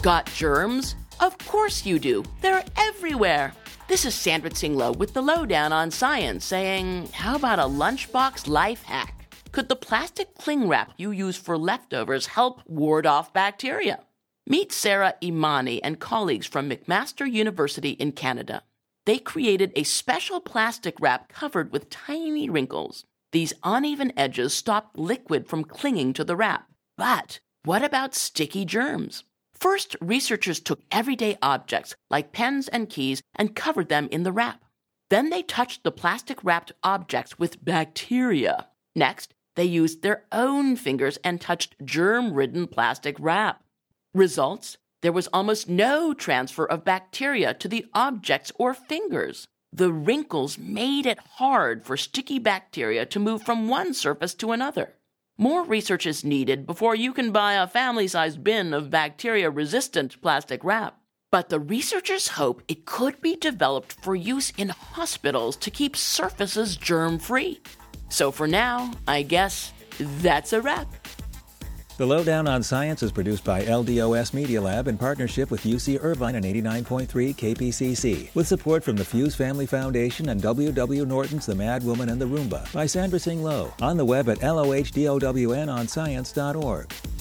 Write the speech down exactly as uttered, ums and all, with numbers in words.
Got germs? Of course you do. They're everywhere. This is Sandra Tsinglow with the Lowdown on Science saying, how about a lunchbox life hack? Could the plastic cling wrap you use for leftovers help ward off bacteria? Meet Sarah Imani and colleagues from McMaster University in Canada. They created a special plastic wrap covered with tiny wrinkles. These uneven edges stopped liquid from clinging to the wrap. But what about sticky germs? First, researchers took everyday objects like pens and keys and covered them in the wrap. Then they touched the plastic-wrapped objects with bacteria. Next, they used their own fingers and touched germ-ridden plastic wrap. Results? There was almost no transfer of bacteria to the objects or fingers. The wrinkles made it hard for sticky bacteria to move from one surface to another. More research is needed before you can buy a family-sized bin of bacteria-resistant plastic wrap. But the researchers hope it could be developed for use in hospitals to keep surfaces germ-free. So for now, I guess that's a wrap. The Lowdown on Science is produced by L D O S Media Lab in partnership with U C Irvine and eighty-nine point three K P C C, with support from the Fuse Family Foundation and W W Norton's The Mad Woman and the Roomba by Sandra Tsinglow, on the web at lohdownon on science dot org.